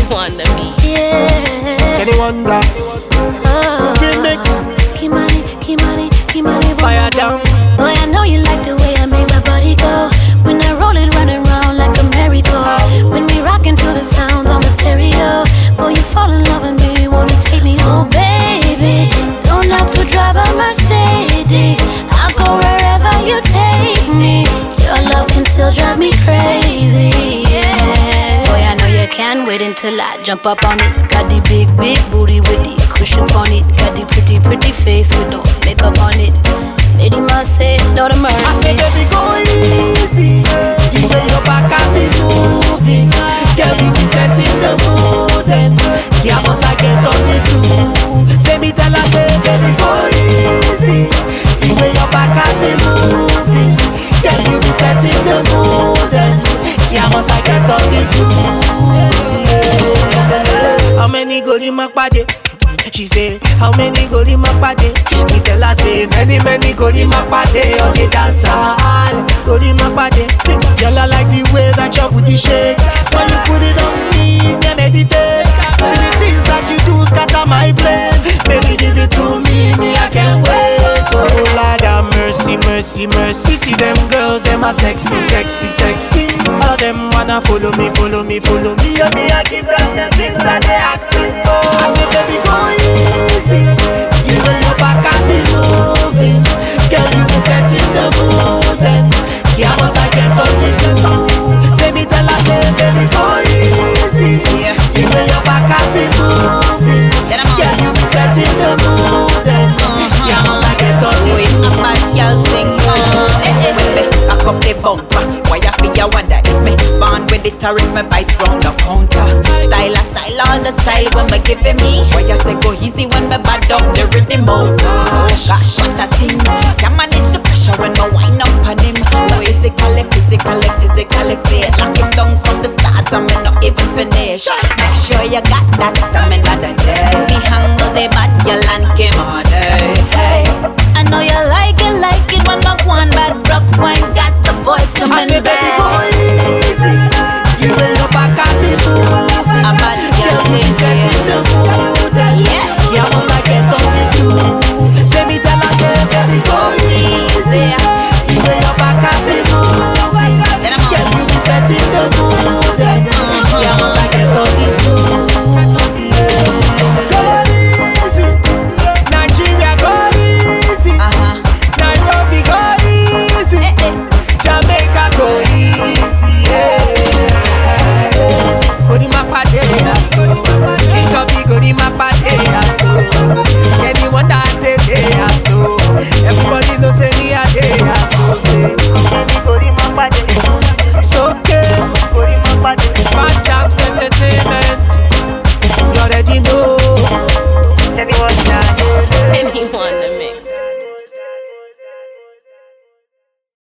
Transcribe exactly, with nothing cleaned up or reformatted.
wonder me. Yeah. Can you wonder? Oh. Remix. Kimani, Kimani, Kimani, Fire down. Boy, I know you like the way I make my body go. When I roll it, running round like a merry-go. When we rockin' to the sounds on the stereo. Boy, you fall in love with me, wanna take me home, baby. Don't have to drive a Mercedes. I'll go wherever you take me. Your love can still drive me crazy, yeah. Boy, I know you can't wait until I jump up on it. Got the big, big booty with the cushion on it. Got the pretty, pretty face with no makeup on it. Lady Mercy, Lord of Mercy. I said, baby, go easy. The way your back can be moving. Girl, you be setting the mood. And yeah, must I get on the do? Say me tell her, say, baby, go easy. The way your back can be moving. Girl, you be setting the mood. And yeah, must I get on the do? Yeah. How many go in my body? She say, how many go in my party? Me tell her say, many, many go in my party. On the dance hall, go in my party. See, girl, I like the way that your booty shake. When you put it on me, then meditate. See the things that you do scatter my brain. Baby, give it to me, me I can't wait. Oh Lord have mercy, mercy, mercy. See them girls, them are sexy, sexy, sexy. All them wanna follow me, follow me, follow me. And me I give them the things that they asking for. I say, baby, go easy. The way your back can be moving. Girl, you be setting the mood. And yeah, must I get on the do? Say me tell her, say, baby, go easy. The way your back can be moving. Girl, you be setting the mood. And yeah, must I get on the do? A bad girl thing, uh, eh, eh, me back up the bumper. Why you feel you wonder if me born with it or if me bites round the counter? Style a style, all the style when me giving me. Why you say go easy when me bad up the rhythm? Oh gosh, gosh, what a thing. Can manage the pressure when me wind up on him. Physically, physically, physically fit. Lock him down from the start and me not even finish. Make sure you got that stamina that day. Me handle the bad girl and came on day. Hey, I know you like it, like it when I go on bad rock wine. Got the boys coming I say, baby, go